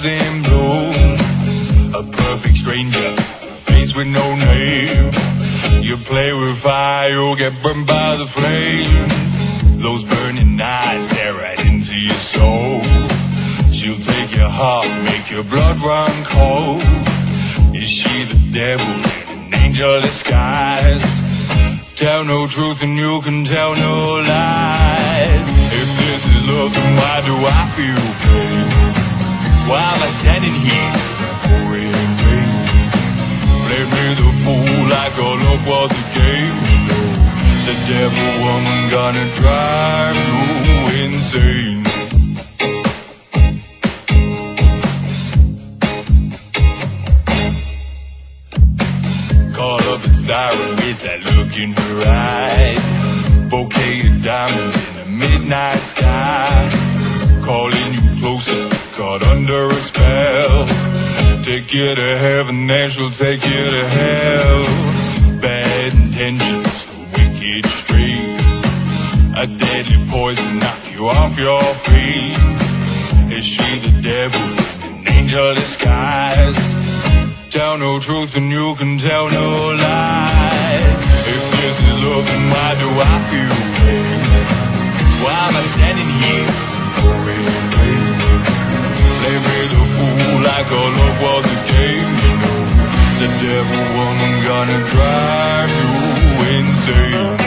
in bloom. A perfect stranger, face with no name. You play with fire, you'll get burned by the flame. Those burning eyes stare right into your soul. She'll take your heart, make your blood run cold. Is she the devil, an angel disguised? Tell no truth and you can tell no lies. If this is love, then why do I feel pain? Why am I standing here pouring rain? Play me the fool like all love was a game. The devil woman gonna drive you insane. Call up the siren with that look in her eyes. Bouquet of diamonds in the midnight sky. Calling you closer, caught under a spell. Take you to heaven and she'll take you to hell. Bad intentions, a wicked streak. A deadly poison knock you off your feet. Is she the devil, an angel disguised? Tell no truth and you can tell no lies. If this is love, then why do I feel pain? Why am I standing here pouring rain? Play me the fool like all love was a game. The devil woman gonna drive you insane.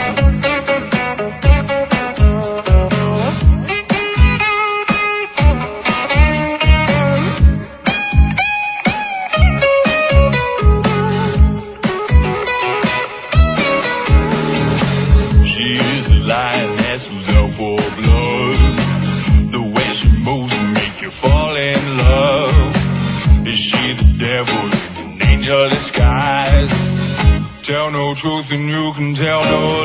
Truth and you can tell no